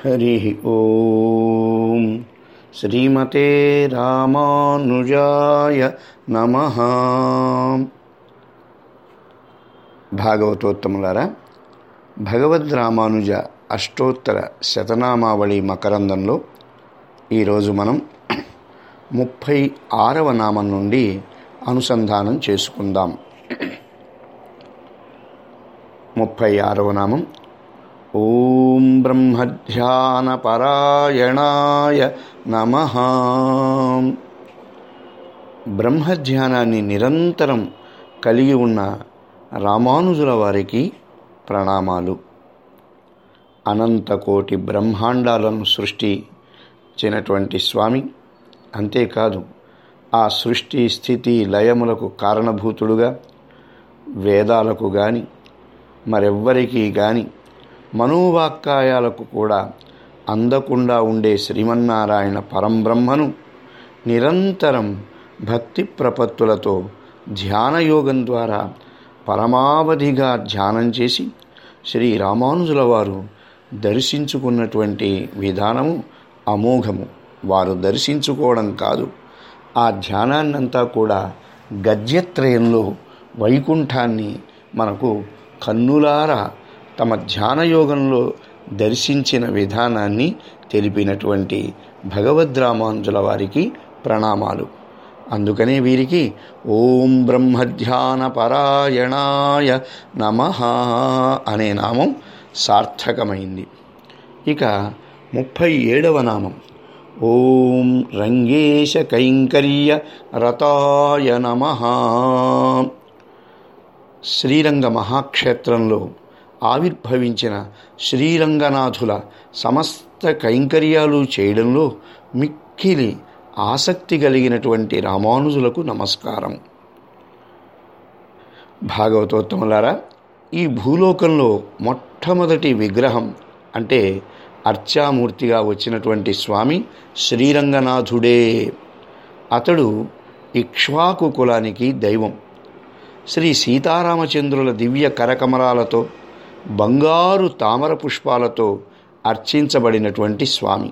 హరి ఓం. శ్రీమతే రామానుజాయ నమః. భాగవతోత్తములారా, భగవద్ రామానుజ అష్టోత్తర శతనామావళి మకరందంలో ఈరోజు మనం 36వ నామం నుండి అనుసంధానం చేసుకుందాం. 36వ నామం ఓం బ్రహ్మధ్యానపరాయణాయ నమః. బ్రహ్మధ్యానాన్ని నిరంతరం కలిగి ఉన్న రామానుజుల వారికి ప్రణామాలు. అనంతకోటి బ్రహ్మాండాలను సృష్టించినటువంటి స్వామి, అంతేకాదు ఆ సృష్టి స్థితి లయములకు కారణభూతుడుగా వేదాలకు కానీ మరెవ్వరికీ కానీ మనోవాక్కాయాలకు కూడా అందకుండా ఉండే శ్రీమన్నారాయణ పరంబ్రహ్మను నిరంతరం భక్తి ప్రపత్తులతో ధ్యానయోగం ద్వారా పరమావధిగా ధ్యానం చేసి శ్రీ రామానుజుల వారు దర్శించుకున్నటువంటి విధానము అమోఘము. వారు దర్శించుకోవడం కాదు, ఆ ధ్యానాన్నంతా కూడా గద్యత్రయంలో వైకుంఠాన్ని మనకు కన్నులారా తమ ధ్యానయోగంలో దర్శించిన విధానాన్ని తెలిపినటువంటి భగవద్ రామానుజుల వారికి ప్రణామాలు. అందుకనే వీరికి ఓం బ్రహ్మధ్యానపరాయణాయ నమః అనే నామం సార్థకమైంది. ఇక 37వ నామం ఓం రంగేశ కైంకర్య రతాయ నమః. శ్రీరంగ మహాక్షేత్రంలో ఆవిర్భవించిన శ్రీరంగనాథుల సమస్త కైంకర్యాలు చేయడంలో మిక్కిలి ఆసక్తి కలిగినటువంటి రామానుజులకు నమస్కారం. భాగవతోత్తములారా, ఈ భూలోకంలో మొట్టమొదటి విగ్రహం అంటే అర్చామూర్తిగా వచ్చినటువంటి స్వామి శ్రీరంగనాథుడే. అతడు ఇక్ష్వాకు కులానికి దైవం. శ్రీ సీతారామచంద్రుల దివ్య కరకమరాలతో బంగారు తామర పుష్పాలతో అర్చించబడినటువంటి స్వామి.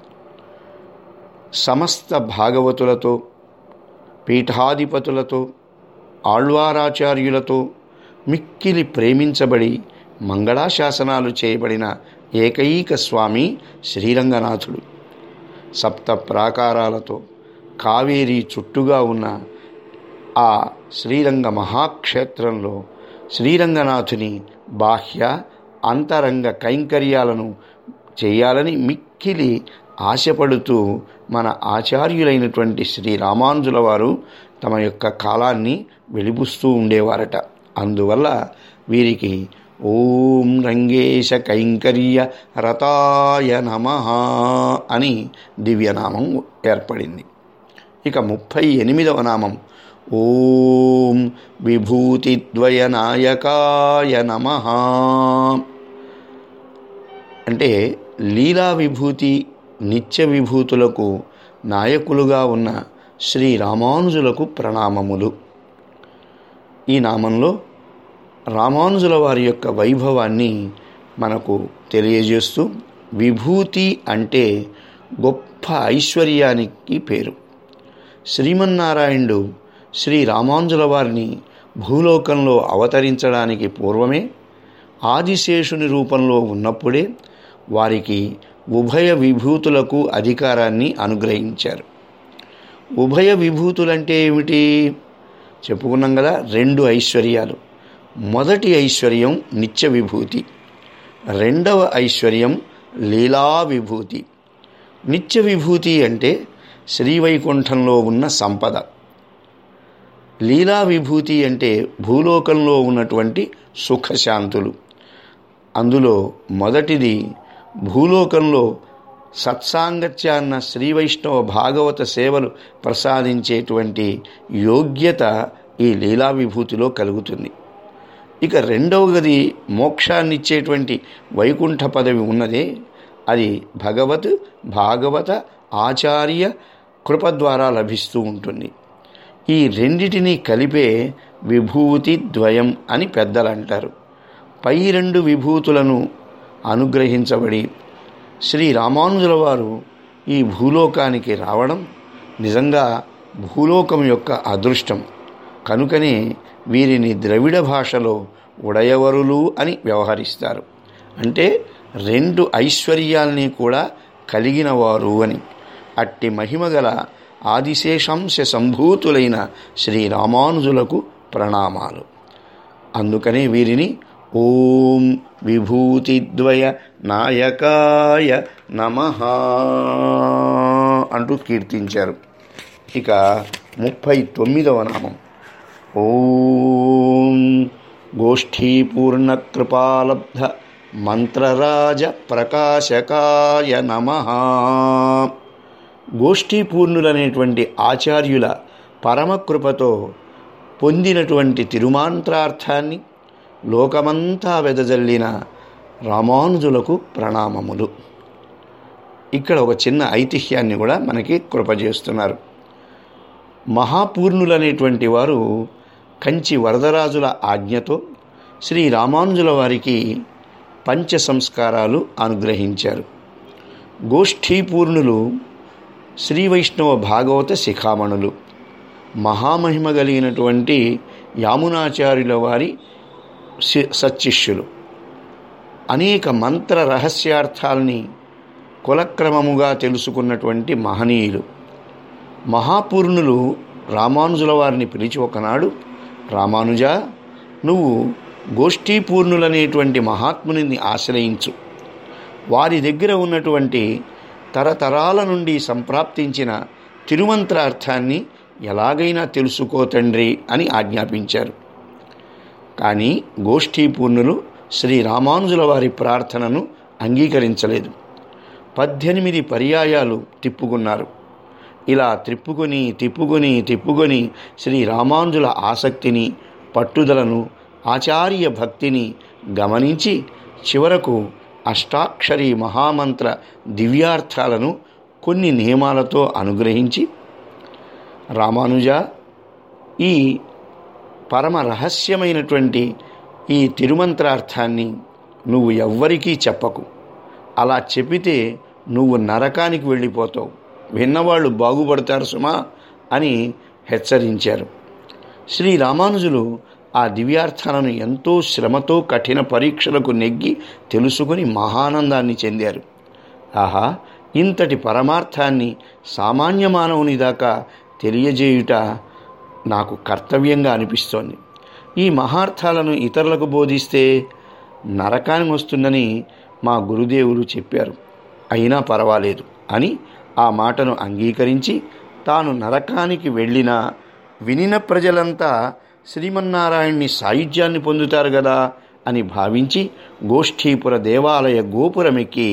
సమస్త భాగవతులతో పీఠాధిపతులతో ఆళ్వారాచార్యులతో మిక్కిలి ప్రేమించబడి మంగళాశాసనాలు చేయబడిన ఏకైక స్వామి శ్రీరంగనాథుడు. సప్త ప్రాకారాలతో కావేరీ చుట్టుగా ఉన్న ఆ శ్రీరంగ మహాక్షేత్రంలో శ్రీరంగనాథుని బాహ్య అంతరంగ కైంకర్యాలను చేయాలని మిక్కిలి ఆశపడుతూ మన ఆచార్యులైనటువంటి శ్రీ రామానుజుల వారు తమ యొక్క కాలాన్ని వెలిబుస్తూ ఉండేవారట. అందువల్ల వీరికి ఓం రంగేశ కైంకర్య రతాయ నమః అని దివ్యనామం ఏర్పడింది. ఇక 38వ నామం ఓం విభూతిద్వయనాయకాయ నమః. అంటే లీలా విభూతి నిత్య విభూతులకు నాయకులుగా ఉన్న శ్రీ రామానుజులకు ప్రణామములు. ఈ నామంలో రామానుజుల వారి యొక్క వైభవాన్ని మనకు తెలియజేస్తూ, విభూతి అంటే గొప్ప ఐశ్వర్యానికి పేరు. శ్రీమన్నారాయణుడు శ్రీ రామానుజుల వారిని భూలోకంలో అవతరించడానికి పూర్వమే ఆదిశేషుని రూపంలో ఉన్నప్పుడే వారికి ఉభయ విభూతులకు అధికారాన్ని అనుగ్రహించారు. ఉభయ విభూతులంటే ఏమిటి చెప్పుకున్నాం కదా, 2 ఐశ్వర్యాలు. మొదటి ఐశ్వర్యం నిత్య విభూతి, రెండవ ఐశ్వర్యం లీలా విభూతి. నిత్య విభూతి అంటే శ్రీవైకుంఠంలో ఉన్న సంపద. లీలా విభూతి అంటే భూలోకంలో ఉన్నటువంటి సుఖశాంతులు. అందులో మొదటిది భూలోకంలో సత్సాంగత్యాన్న శ్రీవైష్ణవ భాగవత సేవలు ప్రసాదించేటువంటి యోగ్యత ఈ లీలా విభూతిలో కలుగుతుంది. ఇక రెండవది మోక్షాన్నిచ్చేటువంటి వైకుంఠ పదవి ఉన్నదే, అది భాగవత ఆచార్య కృప ద్వారా లభిస్తూ ఉంటుంది. ఈ రెండిటినీ కలిపే విభూతి ద్వయం అని పెద్దలు అంటారు. పై 2 విభూతులను అనుగ్రహించబడి శ్రీ రామానుజుల వారు ఈ భూలోకానికి రావడం నిజంగా భూలోకం యొక్క అదృష్టం. కనుకనే వీరిని ద్రవిడ భాషలో ఉడయవరులు అని వ్యవహరిస్తారు. అంటే 2 ఐశ్వర్యాల్ని కూడా కలిగిన వారు అని. అట్టి మహిమగల ఆదిశేషంశ సంభూతులైన శ్రీ రామానుజులకు ప్రణామాలు. అందుకనే వీరిని ఓం విభూతిద్వయ నాయకాయ నమః అంటూ కీర్తించారు. ఇక 39వ నామం ఓం గోష్ఠీపూర్ణకృపాలబ్ధ మంత్రరాజ ప్రకాశకాయ నమః. గోష్ఠీపూర్ణులనేటువంటి ఆచార్యుల పరమకృపతో పొందినటువంటి తిరుమంత్రార్థాన్ని లోకమంతా వెదజల్లిన రామానుజులకు ప్రణామములు. ఇక్కడ ఒక చిన్న ఐతిహ్యాన్ని కూడా మనకి కృపజేస్తున్నారు. మహాపూర్ణులనేటువంటి వారు కంచి వరదరాజుల ఆజ్ఞతో శ్రీ రామానుజుల వారికి పంచ సంస్కారాలు అనుగ్రహించారు. గోష్ఠీపూర్ణులు శ్రీ వైష్ణవ భాగవత శిఖామణులు, మహామహిమ కలిగినటువంటి యామునాచార్యుల వారి సచ్చిష్యులు. అనేక మంత్ర రహస్యార్థాలని కులక్రమముగా తెలుసుకున్నటువంటి మహనీయులు. మహాపూర్ణులు రామానుజుల వారిని పిలిచి ఒకనాడు, రామానుజ, నువ్వు గోష్ఠీపూర్ణులనేటువంటి మహాత్ముని ఆశ్రయించు. వారి దగ్గర ఉన్నటువంటి తరతరాల నుండి సంప్రాప్తించిన తిరుమంత్రార్థాన్ని ఎలాగైనా తెలుసుకో తండ్రి అని ఆజ్ఞాపించారు. కానీ గోష్ఠీపూర్ణులు శ్రీ రామానుజుల వారి ప్రార్థనను అంగీకరించలేదు. 18 పర్యాయాలు తిప్పుకున్నారు. ఇలా తిప్పుకొని శ్రీ రామానుజుల ఆసక్తిని, పట్టుదలను, ఆచార్య భక్తిని గమనించి చివరకు అష్టాక్షరీ మహామంత్ర దివ్యార్థాలను కొన్ని నియమాలతో అనుగ్రహించి, రామానుజ, ఈ పరమ రహస్యమైనటువంటి ఈ తిరుమంత్రార్థాన్ని నువ్వు ఎవ్వరికీ చెప్పకు. అలా చెప్పితే నువ్వు నరకానికి వెళ్ళిపోతావు, విన్నవాళ్ళు బాగుపడతారు సుమా అని హెచ్చరించారు. శ్రీ రామానుజులు ఆ దివ్యార్థాలను ఎంతో శ్రమతో కఠిన పరీక్షలకు నెగ్గి తెలుసుకుని మహానందాన్ని చెందారు. ఆహా, ఇంతటి పరమార్థాన్ని సామాన్య మానవుని దాకా తెలియజేయుట నాకు కర్తవ్యంగా అనిపిస్తోంది. ఈ మహార్థాలను ఇతరులకు బోధిస్తే నరకానికి వస్తుందని మా గురుదేవులు చెప్పారు. అయినా పర్వాలేదు అని ఆ మాటను అంగీకరించి తాను నరకానికి వెళ్ళినా వినిన ప్రజలంతా శ్రీమన్నారాయణ్ణి సాయుధ్యాన్ని పొందుతారు కదా అని భావించి గోష్ఠీపుర దేవాలయ గోపురమెక్కి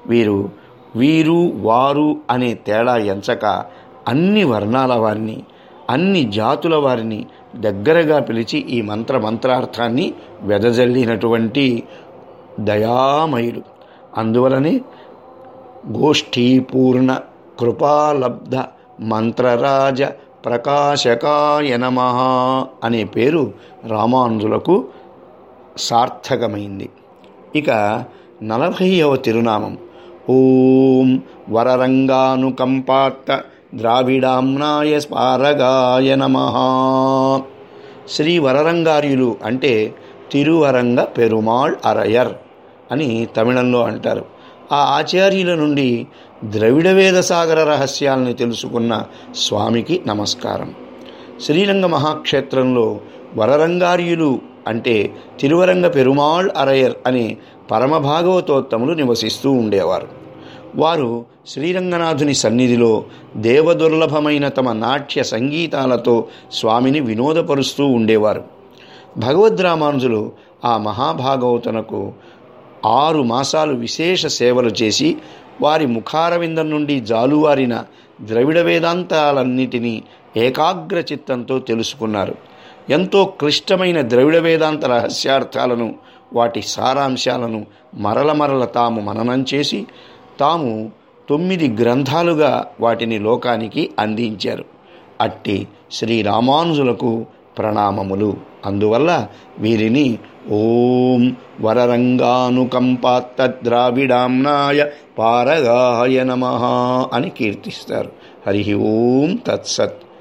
వీరు వారు అనే తేడా ఎంచక అన్ని వర్ణాల వారిని, అన్ని జాతుల వారిని దగ్గరగా పిలిచి ఈ మంత్రార్థాన్ని వెదజల్లినటువంటి దయామయుడు. అందువలనే గోష్ఠీపూర్ణ కృపాలబ్ధ మంత్రరాజ ప్రకాశకాయ నమః అనే పేరు రామానుజులకు సార్థకమైంది. ఇక 40వ తిరునామం ఓం వరరంగానుకంపార్త ద్రావిడాంనాయ స్పారగాయ నమః. శ్రీ వరరంగార్యులు అంటే తిరువరంగ పెరుమాళ్ అరయర్ అని తమిళంలో అంటారు. ఆ ఆచార్యుల నుండి ద్రవిడ వేద సాగర రహస్యాలను తెలుసుకున్న స్వామికి నమస్కారం. శ్రీరంగ మహాక్షేత్రంలో వరరంగార్యులు అంటే తిరువరంగ పెరుమాళ్ అరయర్ అనే పరమభాగవతోత్తములు నివసిస్తూ ఉండేవారు. వారు శ్రీరంగనాథుని సన్నిధిలో దేవదుర్లభమైన తమ నాట్య సంగీతాలతో స్వామిని వినోదపరుస్తూ ఉండేవారు. భగవద్రామానుజులు ఆ మహాభాగవతునకు 6 మాసాలు విశేష సేవలు చేసి వారి ముఖారవిందం నుండి జాలువారిన ద్రవిడ వేదాంతాలన్నిటినీ ఏకాగ్ర చిత్తంతో తెలుసుకున్నారు. ఎంతో క్లిష్టమైన ద్రవిడ వేదాంత రహస్యార్థాలను, వాటి సారాంశాలను మరల తాము మననం చేసి తాము 9 గ్రంథాలుగా వాటిని లోకానికి అందించారు. అట్టి శ్రీ రామానుజులకు ప్రణామములు. అందువల్ల వీరిని ఓం వరరంగానుకంపాత్తద్రావిడాంనాయ పారగాయ నమః అని కీర్తిస్తారు. హరి ఓం తత్సత్.